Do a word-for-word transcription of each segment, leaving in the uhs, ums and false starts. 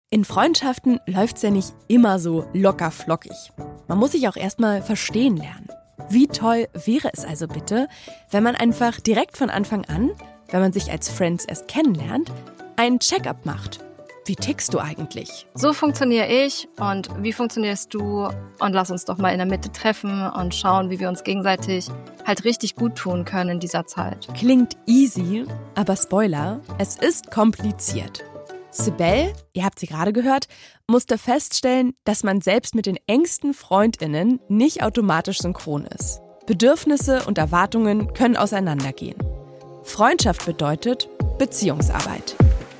In Freundschaften läuft's ja nicht immer so locker flockig. Man muss sich auch erstmal verstehen lernen. Wie toll wäre es also bitte, wenn man einfach direkt von Anfang an, wenn man sich als Friends erst kennenlernt, einen Check-up macht. Wie tickst du eigentlich? So funktioniere ich und wie funktionierst du? Und lass uns doch mal in der Mitte treffen und schauen, wie wir uns gegenseitig halt richtig gut tun können in dieser Zeit. Klingt easy, aber Spoiler, es ist kompliziert. Sibel, ihr habt sie gerade gehört, musste feststellen, dass man selbst mit den engsten FreundInnen nicht automatisch synchron ist. Bedürfnisse und Erwartungen können auseinandergehen. Freundschaft bedeutet Beziehungsarbeit.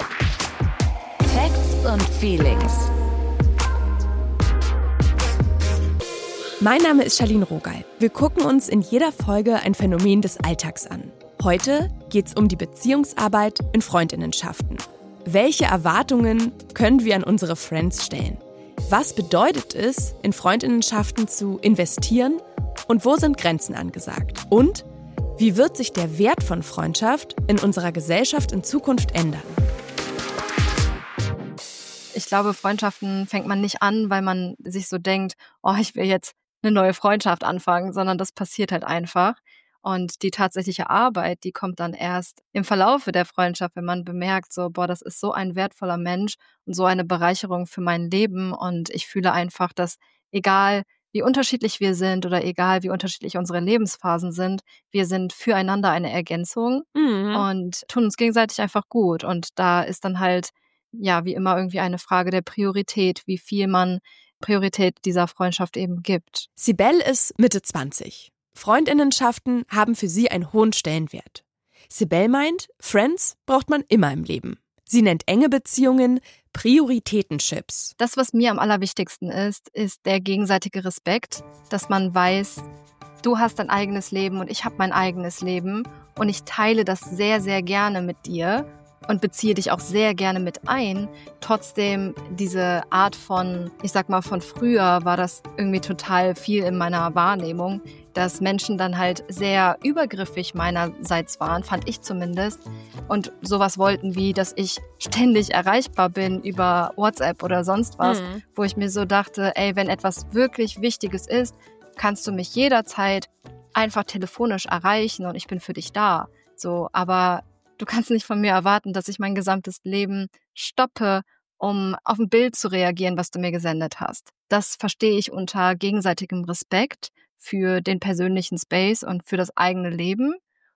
Facts und Feelings. Mein Name ist Charlene Rogal. Wir gucken uns in jeder Folge ein Phänomen des Alltags an. Heute geht's um die Beziehungsarbeit in Freundinnenschaften. Welche Erwartungen können wir an unsere Friends stellen? Was bedeutet es, in Freundinnenschaften zu investieren? Und wo sind Grenzen angesagt? Und wie wird sich der Wert von Freundschaft in unserer Gesellschaft in Zukunft ändern? Ich glaube, Freundschaften fängt man nicht an, weil man sich so denkt, oh, ich will jetzt eine neue Freundschaft anfangen, sondern das passiert halt einfach. Und die tatsächliche Arbeit, die kommt dann erst im Verlaufe der Freundschaft, wenn man bemerkt, so, boah, das ist so ein wertvoller Mensch und so eine Bereicherung für mein Leben. Und ich fühle einfach, dass egal wie unterschiedlich wir sind oder egal wie unterschiedlich unsere Lebensphasen sind, wir sind füreinander eine Ergänzung mhm. und tun uns gegenseitig einfach gut. Und da ist dann halt, ja, wie immer irgendwie eine Frage der Priorität, wie viel man Priorität dieser Freundschaft eben gibt. Sibel ist Mitte zwanzig. Freundinnenschaften haben für sie einen hohen Stellenwert. Sibel meint, Friends braucht man immer im Leben. Sie nennt enge Beziehungen Prioritätenships. Das, was mir am allerwichtigsten ist, ist der gegenseitige Respekt, dass man weiß, du hast dein eigenes Leben und ich habe mein eigenes Leben und ich teile das sehr, sehr gerne mit dir und beziehe dich auch sehr gerne mit ein. Trotzdem diese Art von, ich sag mal von früher, war das irgendwie total viel in meiner Wahrnehmung, dass Menschen dann halt sehr übergriffig meinerseits waren, fand ich zumindest. Und sowas wollten wie, dass ich ständig erreichbar bin über WhatsApp oder sonst was, mhm. wo ich mir so dachte, ey, wenn etwas wirklich Wichtiges ist, kannst du mich jederzeit einfach telefonisch erreichen und ich bin für dich da. So, aber du kannst nicht von mir erwarten, dass ich mein gesamtes Leben stoppe, um auf ein Bild zu reagieren, was du mir gesendet hast. Das verstehe ich unter gegenseitigem Respekt für den persönlichen Space und für das eigene Leben.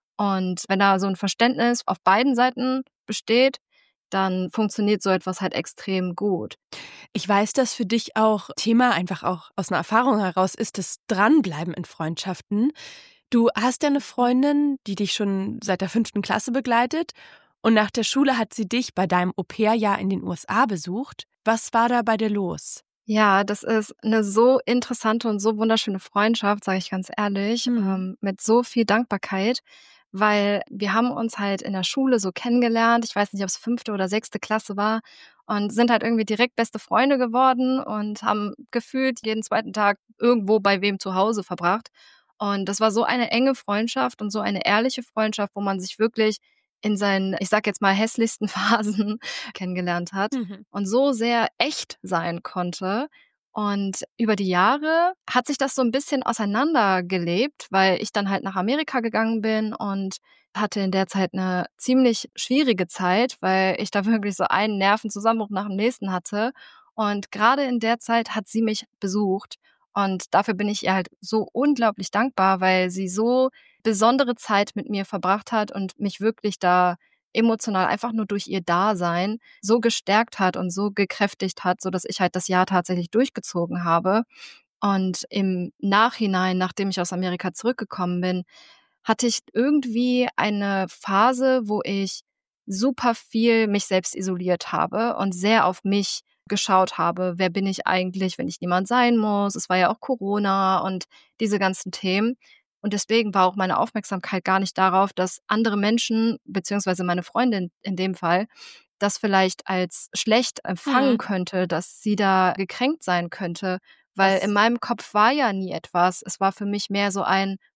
Und wenn da so ein Verständnis auf beiden Seiten besteht, dann funktioniert so etwas halt extrem gut. Ich weiß, dass für dich auch Thema einfach auch aus einer Erfahrung heraus ist, das Dranbleiben in Freundschaften. Du hast ja eine Freundin, die dich schon seit der fünften Klasse begleitet und nach der Schule hat sie dich bei deinem Au-pair-Jahr in den U S A besucht. Was war da bei dir los? Ja, das ist eine so interessante und so wunderschöne Freundschaft, sage ich ganz ehrlich, mhm. ähm, mit so viel Dankbarkeit, weil wir haben uns halt in der Schule so kennengelernt. Ich weiß nicht, ob es fünfte oder sechste Klasse war und sind halt irgendwie direkt beste Freunde geworden und haben gefühlt jeden zweiten Tag irgendwo bei wem zu Hause verbracht. Und das war so eine enge Freundschaft und so eine ehrliche Freundschaft, wo man sich wirklich in seinen, ich sag jetzt mal, hässlichsten Phasen kennengelernt hat mhm. und so sehr echt sein konnte. Und über die Jahre hat sich das so ein bisschen auseinandergelebt, weil ich dann halt nach Amerika gegangen bin und hatte in der Zeit eine ziemlich schwierige Zeit, weil ich da wirklich so einen Nervenzusammenbruch nach dem nächsten hatte. Und gerade in der Zeit hat sie mich besucht. Und dafür bin ich ihr halt so unglaublich dankbar, weil sie so besondere Zeit mit mir verbracht hat und mich wirklich da emotional einfach nur durch ihr Dasein so gestärkt hat und so gekräftigt hat, sodass ich halt das Jahr tatsächlich durchgezogen habe. Und im Nachhinein, nachdem ich aus Amerika zurückgekommen bin, hatte ich irgendwie eine Phase, wo ich super viel mich selbst isoliert habe und sehr auf mich geschaut habe, wer bin ich eigentlich, wenn ich niemand sein muss. Es war ja auch Corona und diese ganzen Themen. Und deswegen war auch meine Aufmerksamkeit gar nicht darauf, dass andere Menschen, beziehungsweise meine Freundin in dem Fall, das vielleicht als schlecht empfangen mhm. könnte, dass sie da gekränkt sein könnte. Weil das in meinem Kopf war ja nie etwas. Es war für mich mehr so ein,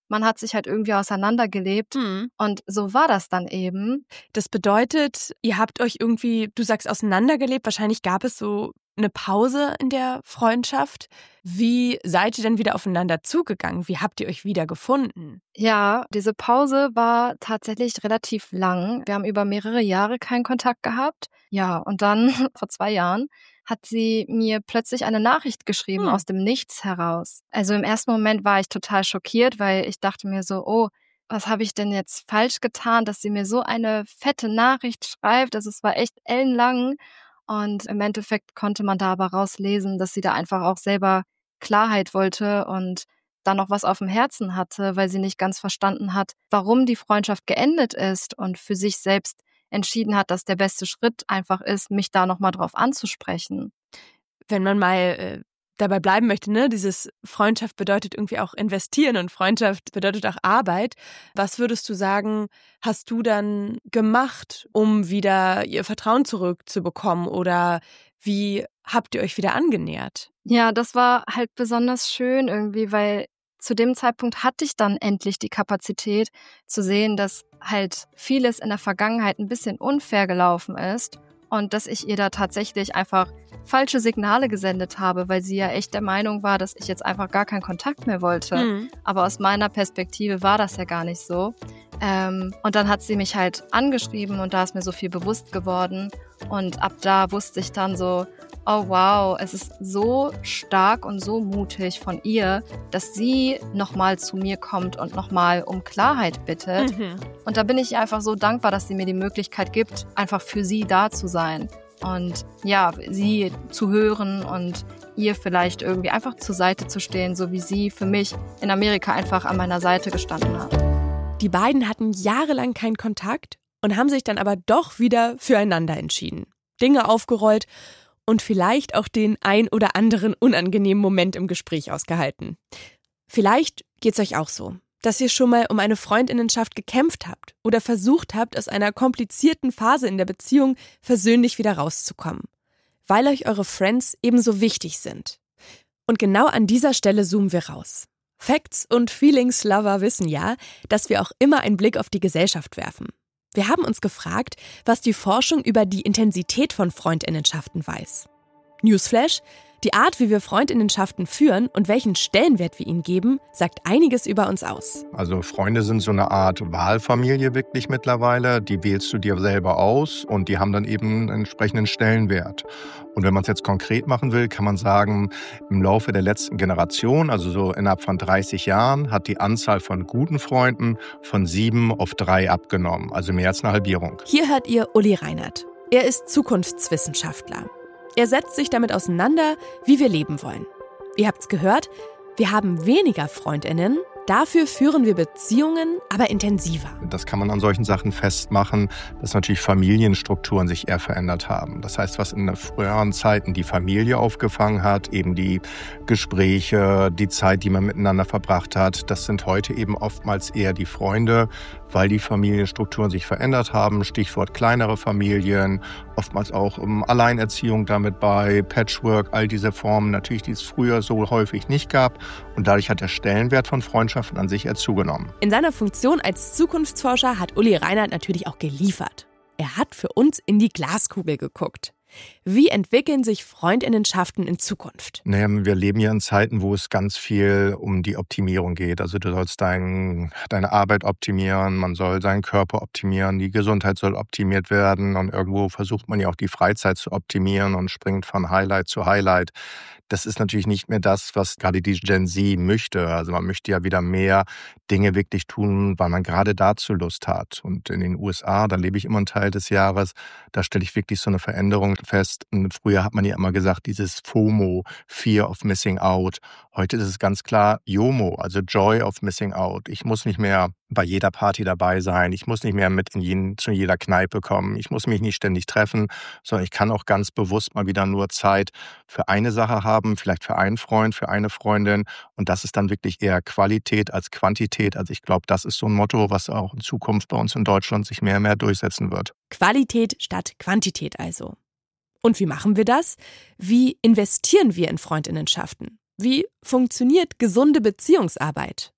man hat sich halt irgendwie auseinandergelebt mhm. und so war das dann eben. Das bedeutet, ihr habt euch irgendwie, du sagst auseinandergelebt, wahrscheinlich gab es so eine Pause in der Freundschaft. Wie seid ihr denn wieder aufeinander zugegangen? Wie habt ihr euch wieder gefunden? Ja, diese Pause war tatsächlich relativ lang. Wir haben über mehrere Jahre keinen Kontakt gehabt. Ja, und dann vor zwei Jahren hat sie mir plötzlich eine Nachricht geschrieben hm. aus dem Nichts heraus. Also im ersten Moment war ich total schockiert, weil ich dachte mir so, oh, was habe ich denn jetzt falsch getan, dass sie mir so eine fette Nachricht schreibt. Also es war echt ellenlang. Und im Endeffekt konnte man da aber rauslesen, dass sie da einfach auch selber Klarheit wollte und da noch was auf dem Herzen hatte, weil sie nicht ganz verstanden hat, warum die Freundschaft geendet ist und für sich selbst entschieden hat, dass der beste Schritt einfach ist, mich da nochmal drauf anzusprechen. Wenn man mal äh, dabei bleiben möchte, ne, dieses Freundschaft bedeutet irgendwie auch investieren und Freundschaft bedeutet auch Arbeit. Was würdest du sagen, hast du dann gemacht, um wieder ihr Vertrauen zurückzubekommen oder wie habt ihr euch wieder angenähert? Ja, das war halt besonders schön irgendwie, weil zu dem Zeitpunkt hatte ich dann endlich die Kapazität zu sehen, dass halt vieles in der Vergangenheit ein bisschen unfair gelaufen ist und dass ich ihr da tatsächlich einfach falsche Signale gesendet habe, weil sie ja echt der Meinung war, dass ich jetzt einfach gar keinen Kontakt mehr wollte. Mhm. Aber aus meiner Perspektive war das ja gar nicht so. Ähm, und dann hat sie mich halt angeschrieben und da ist mir so viel bewusst geworden. Und ab da wusste ich dann so, oh wow, es ist so stark und so mutig von ihr, dass sie nochmal zu mir kommt und nochmal um Klarheit bittet. Mhm. Und da bin ich einfach so dankbar, dass sie mir die Möglichkeit gibt, einfach für sie da zu sein. Und ja, sie zu hören und ihr vielleicht irgendwie einfach zur Seite zu stehen, so wie sie für mich in Amerika einfach an meiner Seite gestanden hat. Die beiden hatten jahrelang keinen Kontakt und haben sich dann aber doch wieder füreinander entschieden. Dinge aufgerollt und vielleicht auch den ein oder anderen unangenehmen Moment im Gespräch ausgehalten. Vielleicht geht's euch auch so, dass ihr schon mal um eine Freundinnenschaft gekämpft habt oder versucht habt, aus einer komplizierten Phase in der Beziehung versöhnlich wieder rauszukommen, weil euch eure Friends ebenso wichtig sind. Und genau an dieser Stelle zoomen wir raus. Facts und Feelings-Lover wissen ja, dass wir auch immer einen Blick auf die Gesellschaft werfen. Wir haben uns gefragt, was die Forschung über die Intensität von Freundinnenschaften weiß. Newsflash: Die Art, wie wir Freundinnenschaften führen und welchen Stellenwert wir ihnen geben, sagt einiges über uns aus. Also Freunde sind so eine Art Wahlfamilie wirklich mittlerweile. Die wählst du dir selber aus und die haben dann eben einen entsprechenden Stellenwert. Und wenn man es jetzt konkret machen will, kann man sagen, im Laufe der letzten Generation, also so innerhalb von dreißig Jahren, hat die Anzahl von guten Freunden von sieben auf drei abgenommen. Also mehr als eine Halbierung. Hier hört ihr Uli Reinert. Er ist Zukunftswissenschaftler. Er setzt sich damit auseinander, wie wir leben wollen. Ihr habt's gehört, wir haben weniger FreundInnen, dafür führen wir Beziehungen, aber intensiver. Das kann man an solchen Sachen festmachen, dass natürlich Familienstrukturen sich eher verändert haben. Das heißt, was in früheren Zeiten die Familie aufgefangen hat, eben die Gespräche, die Zeit, die man miteinander verbracht hat, das sind heute eben oftmals eher die Freunde, weil die Familienstrukturen sich verändert haben. Stichwort kleinere Familien, oftmals auch um Alleinerziehung damit bei, Patchwork, all diese Formen natürlich, die es früher so häufig nicht gab. Und dadurch hat der Stellenwert von Freundschaften an sich eher zugenommen. In seiner Funktion als Zukunftsforscher hat Uli Reinert natürlich auch geliefert. Er hat für uns in die Glaskugel geguckt. Wie entwickeln sich Freundinnenschaften in Zukunft? Naja, wir leben ja in Zeiten, wo es ganz viel um die Optimierung geht. Also du sollst dein, deine Arbeit optimieren, man soll seinen Körper optimieren, die Gesundheit soll optimiert werden und irgendwo versucht man ja auch die Freizeit zu optimieren und springt von Highlight zu Highlight. Das ist natürlich nicht mehr das, was gerade die Gen Z möchte. Also man möchte ja wieder mehr Dinge wirklich tun, weil man gerade dazu Lust hat. Und in den U S A, da lebe ich immer einen Teil des Jahres, da stelle ich wirklich so eine Veränderung fest. Und früher hat man ja immer gesagt, dieses FOMO, Fear of Missing Out. Heute ist es ganz klar JOMO, also Joy of Missing Out. Ich muss nicht mehr bei jeder Party dabei sein. Ich muss nicht mehr mit in jeden, zu jeder Kneipe kommen. Ich muss mich nicht ständig treffen, sondern ich kann auch ganz bewusst mal wieder nur Zeit für eine Sache haben, vielleicht für einen Freund, für eine Freundin. Und das ist dann wirklich eher Qualität als Quantität. Also ich glaube, das ist so ein Motto, was auch in Zukunft bei uns in Deutschland sich mehr und mehr durchsetzen wird. Qualität statt Quantität also. Und wie machen wir das? Wie investieren wir in Freundinnenschaften? Wie funktioniert gesunde Beziehungsarbeit?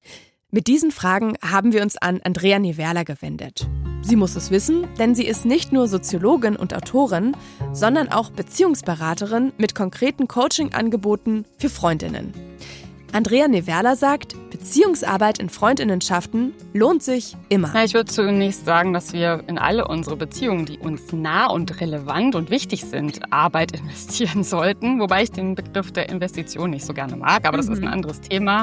Mit diesen Fragen haben wir uns an Andrea Newerla gewendet. Sie muss es wissen, denn sie ist nicht nur Soziologin und Autorin, sondern auch Beziehungsberaterin mit konkreten Coaching-Angeboten für Freundinnen. Andrea Newerla sagt, Beziehungsarbeit in Freundinnenschaften lohnt sich immer. Ja, ich würde zunächst sagen, dass wir in alle unsere Beziehungen, die uns nah und relevant und wichtig sind, Arbeit investieren sollten. Wobei ich den Begriff der Investition nicht so gerne mag, aber das mhm. ist ein anderes Thema,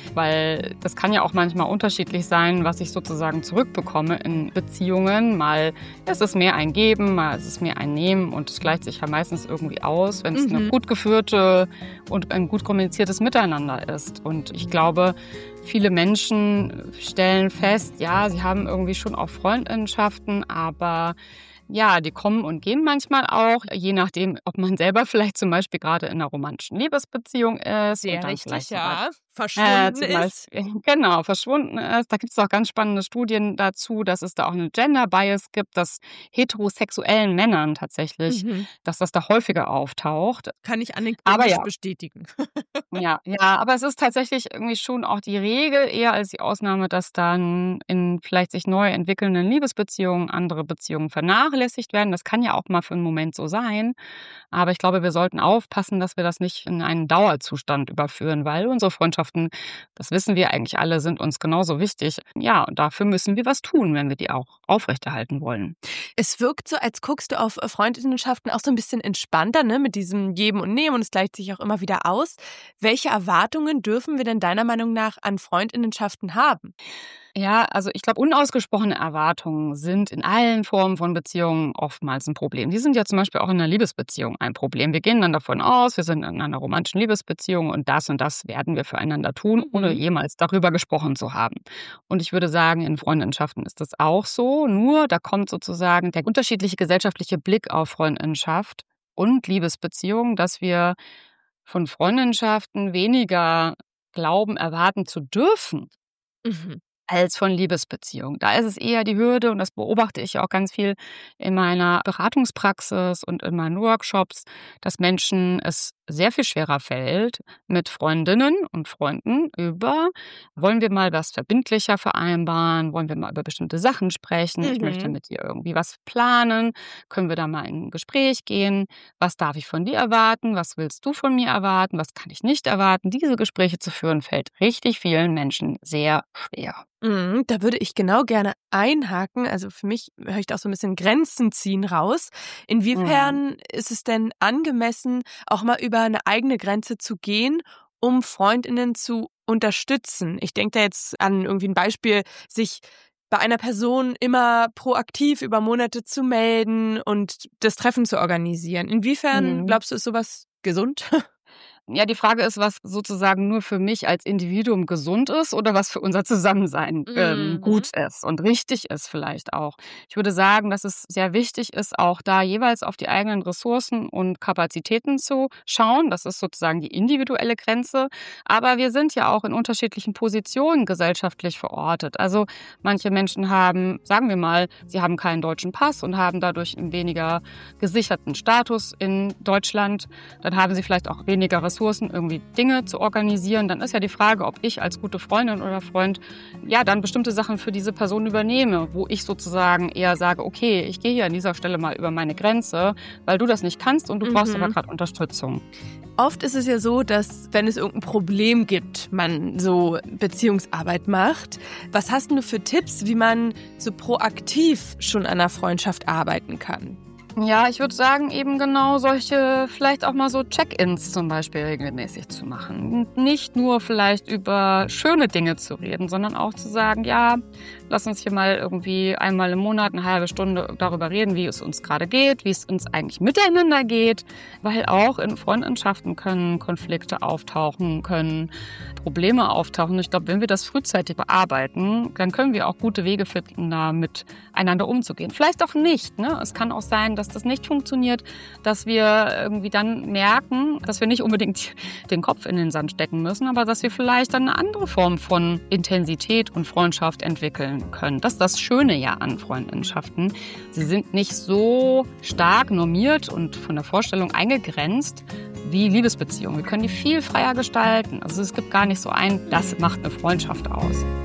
weil das kann ja auch manchmal unterschiedlich sein, was ich sozusagen zurückbekomme in Beziehungen. Mal ist es mehr ein Geben, mal ist es mehr ein Nehmen und es gleicht sich ja meistens irgendwie aus, wenn es mhm. eine gut geführte und ein gut kommuniziertes Miteinander ist. Und ich glaube, viele Menschen stellen fest, ja, sie haben irgendwie schon auch Freundinnenschaften, aber ja, die kommen und gehen manchmal auch, je nachdem, ob man selber vielleicht zum Beispiel gerade in einer romantischen Liebesbeziehung ist. Sehr und dann richtig, vielleicht ja. sogar, verschwunden äh, ist. Beispiel, genau, verschwunden ist. Da gibt es auch ganz spannende Studien dazu, dass es da auch eine Gender-Bias gibt, dass heterosexuellen Männern tatsächlich, Mhm. dass das da häufiger auftaucht. Kann ich Aber anekdotisch ja, bestätigen. ja, ja, aber es ist tatsächlich irgendwie schon auch die Regel eher als die Ausnahme, dass dann in vielleicht sich neu entwickelnden Liebesbeziehungen andere Beziehungen vernachlässigt werden. Das kann ja auch mal für einen Moment so sein. Aber ich glaube, wir sollten aufpassen, dass wir das nicht in einen Dauerzustand überführen, weil unsere Freundschaften, das wissen wir eigentlich alle, sind uns genauso wichtig. Ja, und dafür müssen wir was tun, wenn wir die auch aufrechterhalten wollen. Es wirkt so, als guckst du auf Freundinnenschaften auch so ein bisschen entspannter, ne? Mit diesem Geben und Nehmen und es gleicht sich auch immer wieder aus. Welche Erwartungen dürfen wir denn deiner Meinung nach an Freundinnenschaften haben? Ja, also ich glaube, unausgesprochene Erwartungen sind in allen Formen von Beziehungen oftmals ein Problem. Die sind ja zum Beispiel auch in einer Liebesbeziehung ein Problem. Wir gehen dann davon aus, wir sind in einer romantischen Liebesbeziehung und das und das werden wir füreinander tun, ohne Mhm. jemals darüber gesprochen zu haben. Und ich würde sagen, in Freundinnenschaften ist das auch so. Nur da kommt sozusagen der unterschiedliche gesellschaftliche Blick auf Freundinnenschaft und Liebesbeziehung, dass wir von Freundinnenschaften weniger glauben, erwarten zu dürfen Mhm. als von Liebesbeziehungen. Da ist es eher die Hürde, und das beobachte ich auch ganz viel in meiner Beratungspraxis und in meinen Workshops, dass Menschen es sehr viel schwerer fällt, mit Freundinnen und Freunden über, wollen wir mal was verbindlicher vereinbaren, wollen wir mal über bestimmte Sachen sprechen, ich möchte Mhm. mit dir irgendwie was planen, können wir da mal in ein Gespräch gehen, was darf ich von dir erwarten, was willst du von mir erwarten, was kann ich nicht erwarten. Diese Gespräche zu führen, fällt richtig vielen Menschen sehr schwer. Mhm, da würde ich genau gerne einhaken. Also für mich höre ich da auch so ein bisschen Grenzen ziehen raus. Mhm. Inwiefern ist es denn angemessen, auch mal über eine eigene Grenze zu gehen, um Freundinnen zu unterstützen? Ich denke da jetzt an irgendwie ein Beispiel, sich bei einer Person immer proaktiv über Monate zu melden und das Treffen zu organisieren. Inwiefern Mhm. glaubst du, ist sowas gesund? Ja, die Frage ist, was sozusagen nur für mich als Individuum gesund ist oder was für unser Zusammensein ähm, Mhm. gut ist und richtig ist vielleicht auch. Ich würde sagen, dass es sehr wichtig ist, auch da jeweils auf die eigenen Ressourcen und Kapazitäten zu schauen. Das ist sozusagen die individuelle Grenze. Aber wir sind ja auch in unterschiedlichen Positionen gesellschaftlich verortet. Also manche Menschen haben, sagen wir mal, sie haben keinen deutschen Pass und haben dadurch einen weniger gesicherten Status in Deutschland. Dann haben sie vielleicht auch weniger Ressourcen, irgendwie Dinge zu organisieren. Dann ist ja die Frage, ob ich als gute Freundin oder Freund ja dann bestimmte Sachen für diese Person übernehme, wo ich sozusagen eher sage, okay, ich gehe hier an dieser Stelle mal über meine Grenze, weil du das nicht kannst und du brauchst Mhm. aber gerade Unterstützung. Oft ist es ja so, dass, wenn es irgendein Problem gibt, man so Beziehungsarbeit macht. Was hast du für Tipps, wie man so proaktiv schon an einer Freundschaft arbeiten kann? Ja, ich würde sagen, eben genau solche, vielleicht auch mal so Check-ins zum Beispiel regelmäßig zu machen. Und nicht nur vielleicht über schöne Dinge zu reden, sondern auch zu sagen, ja, lass uns hier mal irgendwie einmal im Monat eine halbe Stunde darüber reden, wie es uns gerade geht, wie es uns eigentlich miteinander geht. Weil auch in Freundschaften können Konflikte auftauchen, können Probleme auftauchen. Ich glaube, wenn wir das frühzeitig bearbeiten, dann können wir auch gute Wege finden, da miteinander umzugehen. Vielleicht auch nicht, ne? Es kann auch sein, dass das nicht funktioniert, dass wir irgendwie dann merken, dass wir nicht unbedingt den Kopf in den Sand stecken müssen, aber dass wir vielleicht dann eine andere Form von Intensität und Freundschaft entwickeln können. Das ist das Schöne ja an Freundschaften. Sie sind nicht so stark normiert und von der Vorstellung eingegrenzt wie Liebesbeziehungen. Wir können die viel freier gestalten. Also es gibt gar nicht so ein, das macht eine Freundschaft aus.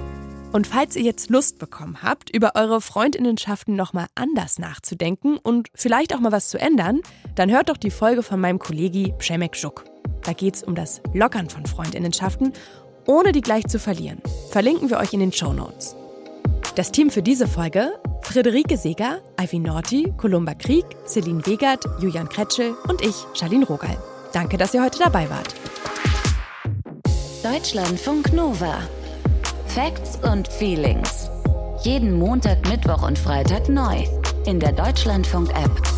Und falls ihr jetzt Lust bekommen habt, über eure Freundinnenschaften nochmal anders nachzudenken und vielleicht auch mal was zu ändern, dann hört doch die Folge von meinem Kollegi Przemek Żuk. Da geht's um das Lockern von Freundinnenschaften, ohne die gleich zu verlieren. Verlinken wir euch in den Shownotes. Das Team für diese Folge: Friederike Seeger, Ivy Norti, Columba Krieg, Celine Wegert, Julian Kretschel und ich, Charlene Rogal. Danke, dass ihr heute dabei wart. Deutschlandfunk Nova. Facts und Feelings. Jeden Montag, Mittwoch und Freitag neu in der Deutschlandfunk-App.